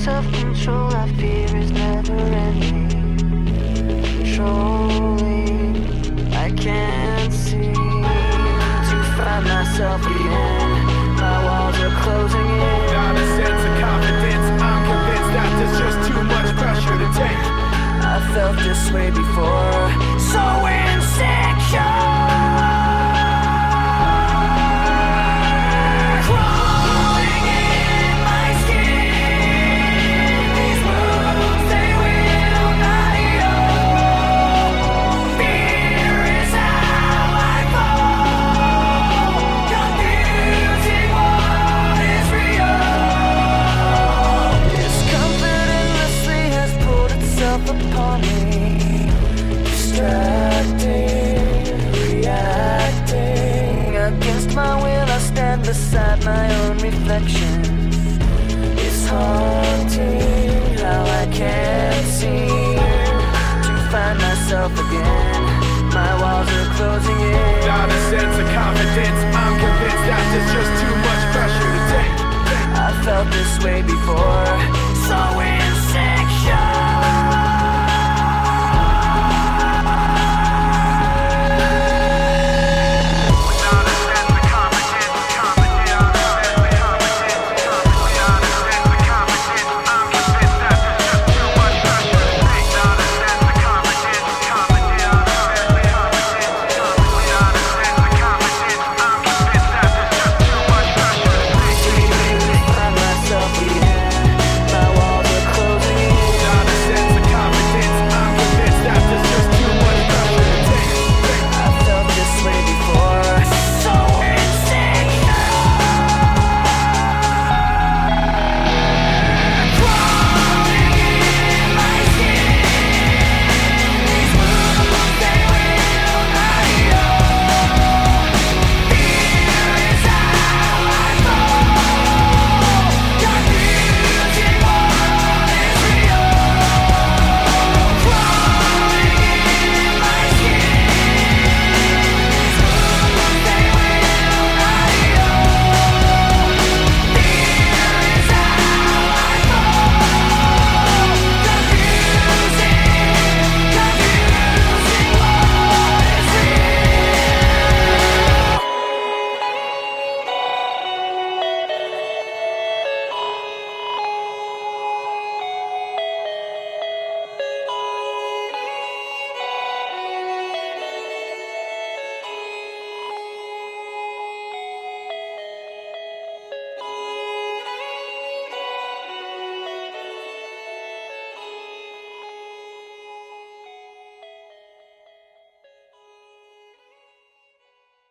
self-control I fear is never ending. Controlling, I can't seem to find myself again. My walls are closing in. Not a sense of confidence, I'm convinced that there's just too much pressure to take. I felt this way before, so insecure. Upon me, distracting, reacting. Against my will, I stand beside my own reflection. It's haunting how I can't seem to find myself again. My walls are closing in. Not a sense of confidence, I'm convinced that there's just too much pressure to take. I felt this way before.